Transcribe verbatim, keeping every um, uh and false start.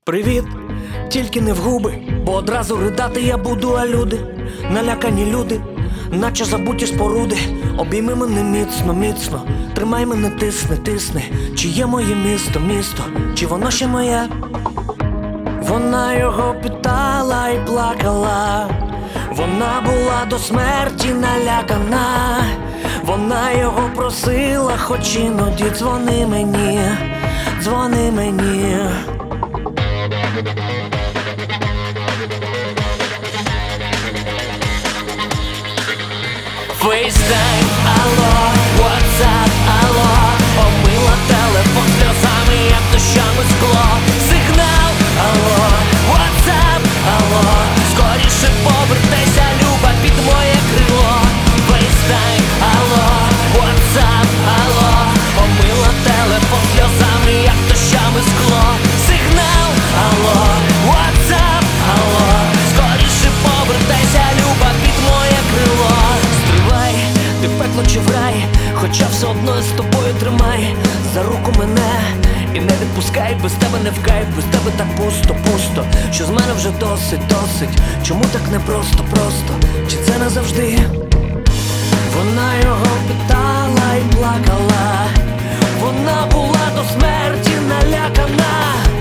Привіт, тільки не в губи, бо одразу ридати я буду, а люди, налякані люди, наче забуті споруди. Обійми мене міцно, міцно, тримай мене, тисни, тисни. Чи є моє місто, місто, чи воно ще моє? Вона його питала і плакала, вона була до смерті налякана. Вона його просила, хоч іноді дзвони мені, дзвони мені. FaceTime, алло, WhatsApp, алло, омила телефон сльозами, як дощами скло. Сигнал, алло, WhatsApp, алло, скоріше повертайся, люба, під моє крило. FaceTime, алло, WhatsApp, алло, омила телефон сльозами, як дощами скло. Сигнал, алло, WhatsApp, алло, скоріше повертайся, люба, під моє крило. Ти в пекло чи в рай, хоча все одно я з тобою тримай за руку мене і не відпускай, без тебе не в кайф, без тебе так пусто, пусто, що з мене вже досить, досить. Чому так непросто, просто, чи це не завжди? Вона його питала і плакала, вона була до смерті налякана.